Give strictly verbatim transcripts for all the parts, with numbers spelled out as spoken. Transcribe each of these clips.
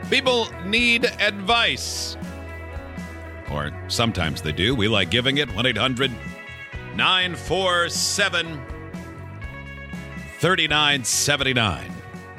People need advice. Or sometimes they do. We like giving it. one eight hundred nine four seven three nine seven nine.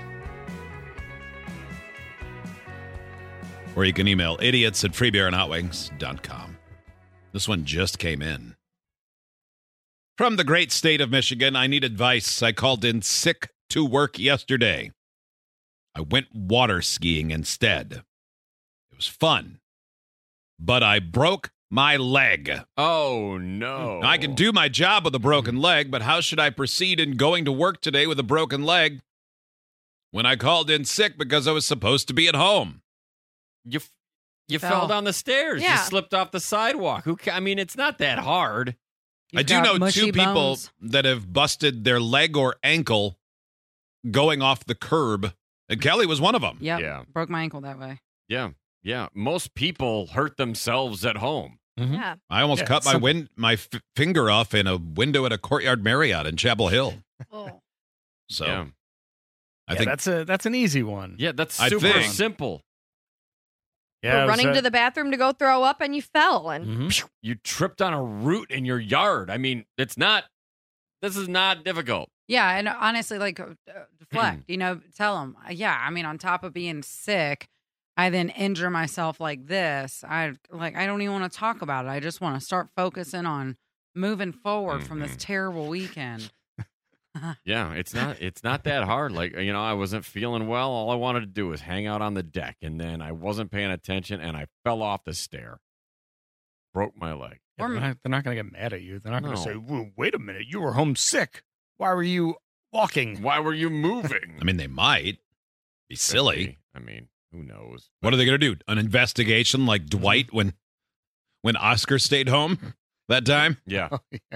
Or you can email idiots at free beer and hot wings dot com. This one just came in. From the great state of Michigan, I need advice. I called in sick to work yesterday. I went water skiing instead. It was fun, but I broke my leg. Oh, no. Now, I can do my job with a broken leg, but how should I proceed in going to work today with a broken leg when I called in sick because I was supposed to be at home? You f- you Fell. fell down the stairs. Yeah. You slipped off the sidewalk. Who? Ca- I mean, it's not that hard. I You've do got know mushy two people bones. that have busted their leg or ankle going off the curb, and Kelly was one of them. Yep. Yeah. Broke my ankle that way. Yeah, yeah. Most people hurt themselves at home. Yeah. I almost Yeah, cut my some- win- my f- finger off in a window at a Courtyard Marriott in Chapel Hill. Oh. So Yeah, I yeah, think that's a that's an easy one. yeah. That's I super think- simple. Yeah, We're it was, running uh, to the bathroom to go throw up and you fell. And mhm. You tripped on a root in your yard. I mean, it's not. This is not difficult. Yeah, and honestly, like, uh, deflect, you know, tell them, yeah, I mean, on top of being sick, I then injure myself like this. I, like, I don't even want to talk about it. I just want to start focusing on moving forward from this Mhm. terrible weekend. Yeah, it's not. It's not that hard. Like, you know, I wasn't feeling well. All I wanted to do was hang out on the deck, and then I wasn't paying attention, and I fell off the stair, broke my leg. Yeah, they're not, they're not going to get mad at you. They're not going No. to say, "Whoa, wait a minute, you were home sick. Why were you walking?" Why were you moving? I mean they might be silly. I mean, who knows? What are they going to do? An investigation like Dwight when when Oscar stayed home that time? Yeah.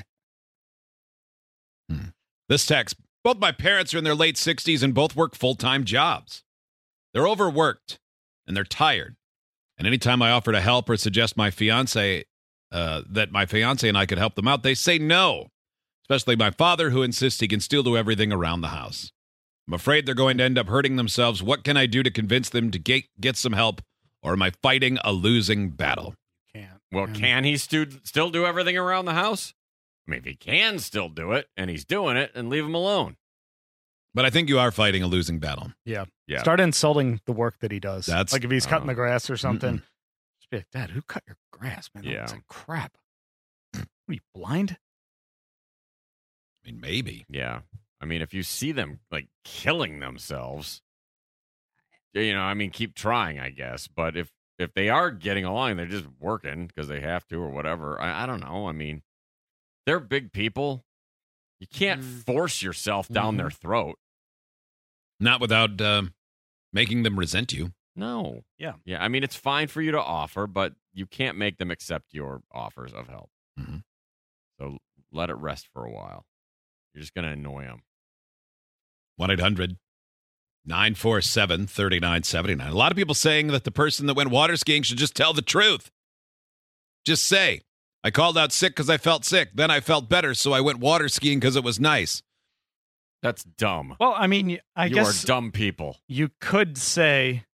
This text, both my parents are in their late sixties and both work full-time jobs. They're overworked and they're tired. And anytime I offer to help or suggest my fiance uh, that my fiance and I could help them out, they say no. Especially my father, who insists he can still do everything around the house. I'm afraid they're going to end up hurting themselves. What can I do to convince them to get, get some help, or am I fighting a losing battle? Can't. Well, Man. can he stu- still do everything around the house? I mean, if he can still do it and he's doing it, and leave him alone. But I think you are fighting a losing battle. Yeah. Yeah. Start insulting the work that he does. That's- like if he's cutting Oh. the grass or something. Mm-mm. Just be like, "Dad, who cut your grass, man? That Yeah. looks like crap. What are you, blind?" I mean, maybe. Yeah. I mean, if you see them like killing themselves, you know, I mean, keep trying, I guess. But if if they are getting along, they're just working because they have to or whatever. I, I don't know. I mean, they're big people. You can't Mm. force yourself down Mhm. their throat. Not without um, making them resent you. No. Yeah. Yeah. I mean, it's fine for you to offer, but you can't make them accept your offers of help. Mhm. So let it rest for a while. You're just going to annoy them. one eight hundred nine four seven three nine seven nine. A lot of people saying that the person that went water skiing should just tell the truth. Just say, I called out sick because I felt sick. Then I felt better, so I went water skiing because it was nice. That's dumb. Well, I mean, I you guess are dumb people. you could say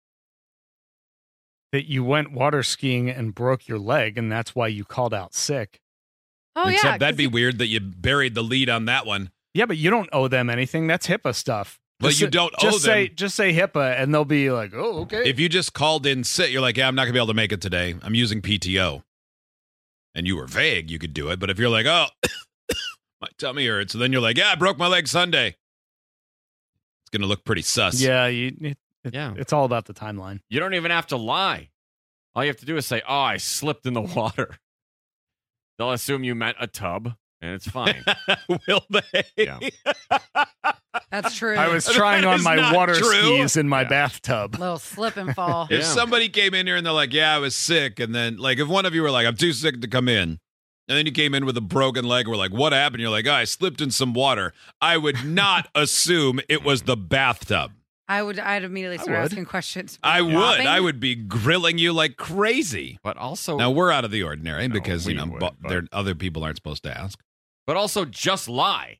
that you went water skiing and broke your leg, and that's why you called out sick. oh Except yeah, that'd 'cause be you- weird that you buried the lead on that one. Yeah, but you don't owe them anything. That's HIPAA stuff. Well, Just you say- don't owe just say them. just say HIPAA, and they'll be like, "Oh, okay." If you just called in sick, you're like, yeah, I'm not going to be able to make it today. I'm using P T O. And you were vague, you could do it. But if you're like, oh, my tummy hurts, so then you're like, yeah, I broke my leg Sunday. It's going to look pretty sus. yeah, you, it, it- Yeah. it's all about the timeline. You don't even have to lie. All you have to do is say, "Oh, I slipped in the water." They'll assume you meant a tub, and it's fine. Will they? Yeah. That's true. I was That trying on is my not water true. skis in my Yeah. bathtub. little slip and fall. If Yeah. somebody came in here and they're like, yeah, I was sick, and then, like, if one of you were like, I'm too sick to come in, and then you came in with a broken leg, we're like, what happened? You're like, oh, I slipped in some water. I would not assume it was the bathtub. I would. I'd immediately I start would. asking questions. I would. Popping? I would be grilling you like crazy. But also, Now, we're out of the ordinary No, because, you we know, would, bu- but- there other people aren't supposed to ask. but also, just lie.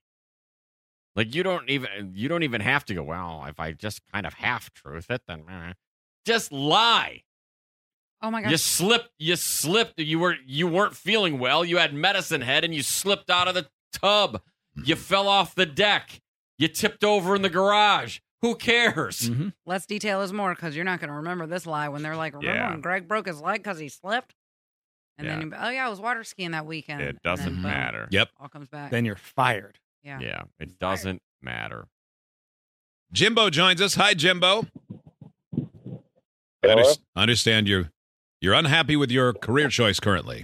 Like you don't even you don't even have to go. Well, if I just kind of half truth it, then eh." just lie. Oh my You gosh. slipped. You slipped. You were you weren't feeling well. You had medicine head, and you slipped out of the tub. You fell off the deck. You tipped over in the garage. Who cares? Mm-hmm. Let's detail this more because you're not going to remember this lie when they're like, remember Yeah. when Greg broke his leg because he slipped? And Yeah. then, you, oh, yeah, I was water skiing that weekend. It And doesn't then, boom, matter. Yep. All comes back. Then you're fired. yeah. Yeah, it doesn't matter. Jimbo joins us. Hi, Jimbo. I Hello? under- understand you're you're unhappy with your career choice currently.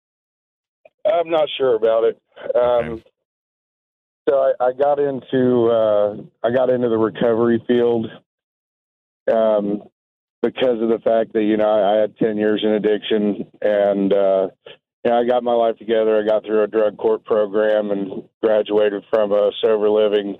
I'm not sure about it. Um, Okay. So I, I got into uh, I got into the recovery field um, because of the fact that you know I, I had ten years in addiction, and uh, you know, I got my life together. I got through a drug court program and graduated from a sober living.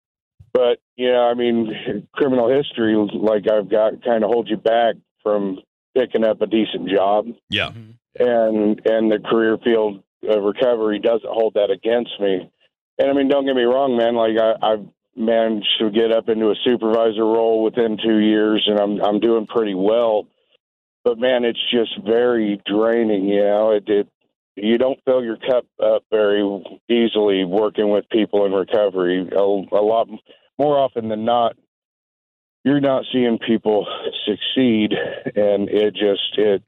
But you know, I mean, criminal history like I've got kind of holds you back from picking up a decent job. Yeah. and and the career field of recovery doesn't hold that against me. And I mean, don't get me wrong, man. Like I, I've managed to get up into a supervisor role within two years, and I'm I'm doing pretty well. But man, it's just very draining. You know, it, it you don't fill your cup up very easily working with people in recovery. A, a lot more often than not, you're not seeing people succeed, and it just it.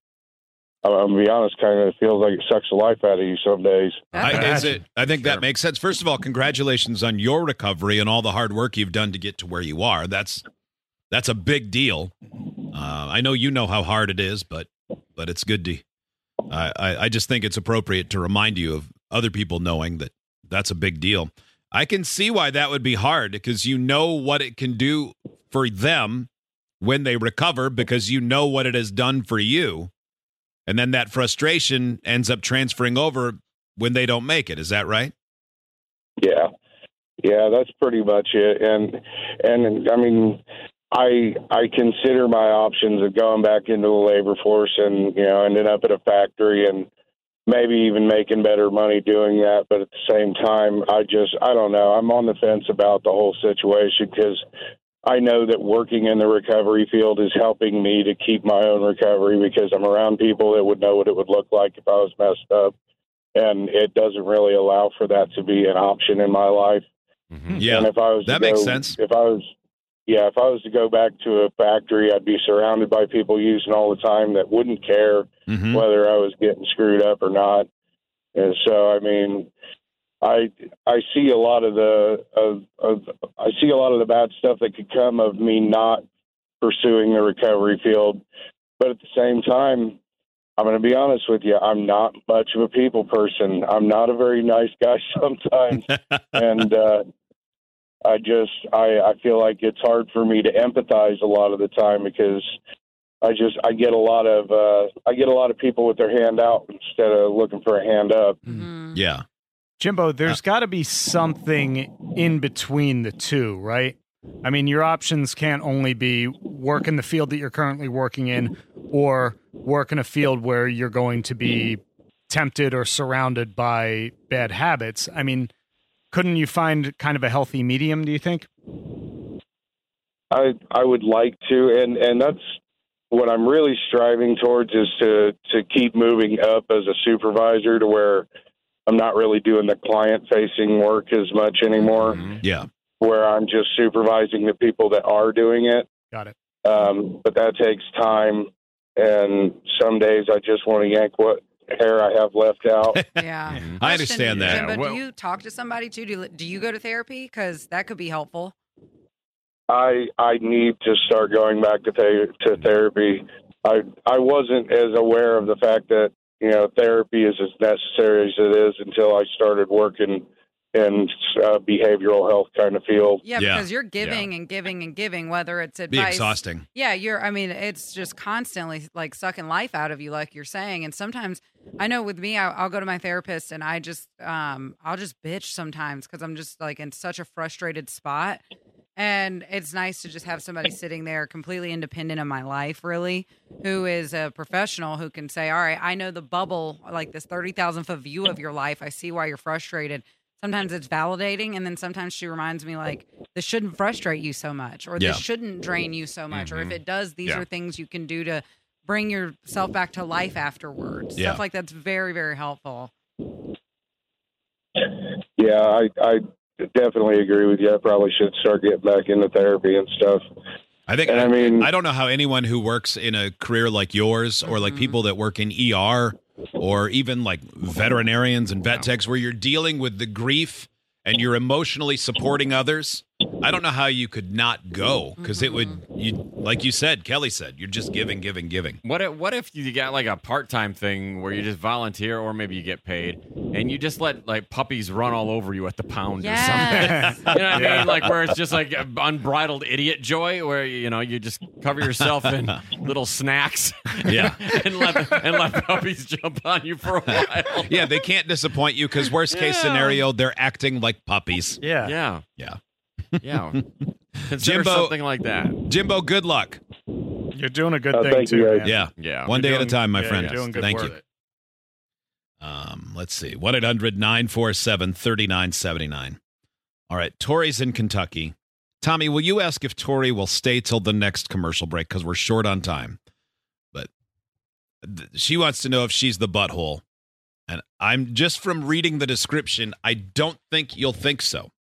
I'm gonna be honest, kind of feels like it sucks the life out of you some days. I, That's- is it, I think Sure. that makes sense. First of all, congratulations on your recovery and all the hard work you've done to get to where you are. That's that's a big deal. Uh, I know you know how hard it is, but but it's good to. I, I I just think it's appropriate to remind you of other people knowing that that's a big deal. I can see why that would be hard because you know what it can do for them when they recover because you know what it has done for you. And then that frustration ends up transferring over when they don't make it. Is that right? Yeah, yeah, that's pretty much it. And and I mean, I I consider my options of going back into the labor force and you know ending up at a factory and maybe even making better money doing that. But at the same time, I just I don't know. I'm on the fence about the whole situation because I know that working in the recovery field is helping me to keep my own recovery because I'm around people that would know what it would look like if I was messed up. And it doesn't really allow for that to be an option in my life. Mhm. Yeah. And if I was to that makes go- sense. If I was, yeah, if I was to go back to a factory, I'd be surrounded by people using all the time that wouldn't care Mhm. whether I was getting screwed up or not. And so, I mean, I I see a lot of the of, of I see a lot of the bad stuff that could come of me not pursuing the recovery field, but at the same time, I'm going to be honest with you. I'm not much of a people person. I'm not a very nice guy sometimes, and uh, I just I I feel like it's hard for me to empathize a lot of the time because I just I get a lot of uh, I get a lot of people with their hand out instead of looking for a hand up. Mhm. Yeah. Jimbo, there's got to be something in between the two, right? I mean, your options can't only be work in the field that you're currently working in or work in a field where you're going to be tempted or surrounded by bad habits. I mean, couldn't you find kind of a healthy medium, do you think? I I would like to, and and that's what I'm really striving towards is to to keep moving up as a supervisor to where I'm not really doing the client facing work as much anymore, Mhm. Yeah. where I'm just supervising the people that are doing it. Got it. Um, but that takes time, and some days I just want to yank what hair I have left out. Yeah. Mhm. I understand that. Jim, but Well- do you talk to somebody too? Do you, do you go to therapy? Because that could be helpful. I I need to start going back to th- to therapy. I I wasn't as aware of the fact that you know therapy is as necessary as it is until I started working in uh, behavioral health kind of field. Yeah, Yeah. because you're giving and giving and giving, whether it's Be advice. exhausting. Yeah, you're, I mean, it's just constantly like sucking life out of you, like you're saying. And sometimes I know with me, I, I'll go to my therapist and I just, um, I'll just bitch sometimes because I'm just like in such a frustrated spot. And it's nice to just have somebody sitting there completely independent of my life, really, who is a professional who can say, all right, I know the bubble, like this thirty thousand foot view of your life. I see why you're frustrated. sometimes it's validating, and then sometimes she reminds me like, this shouldn't frustrate you so much, or Yeah. this shouldn't drain you so much, or if Mhm. it does, these Yeah. are things you can do to bring yourself back to life afterwards. Yeah. Stuff like that's very, very helpful. Yeah, I, I definitely agree with you. I probably should start getting back into therapy and stuff. I think And I mean- I don't know how anyone who works in a career like yours or like Mhm. people that work in E R or even like veterinarians and vet techs where you're dealing with the grief and you're emotionally supporting others. I don't know how you could not go because it would, you like you said, Kelly said, you're just giving, giving, giving. What if, what if you got like a part-time thing where you just volunteer or maybe you get paid and you just let like puppies run all over you at the pound or something? Yes. You know what I mean? Like where it's just like unbridled idiot joy where, you know, you just cover yourself in little snacks. Yeah. and let and let puppies jump on you for a while. Yeah, they can't disappoint you because worst case Yeah. scenario, they're acting like puppies. Yeah. Yeah. Yeah. Yeah. Consider Jimbo- something like that. Jimbo, good luck. You're doing a good Oh, thing thank too. you, guys. man. Yeah. Yeah. One day You're at a doing- time, my yeah, friend. you're doing good Thank work. you. Um, let's see. one eight hundred nine four seven three nine seven nine. All right. Tori's in Kentucky. Tommy, will you ask if Tori will stay till the next commercial break because we're short on time? But th- she wants to know if she's the butthole. And I'm just from reading the description, I don't think you'll think so.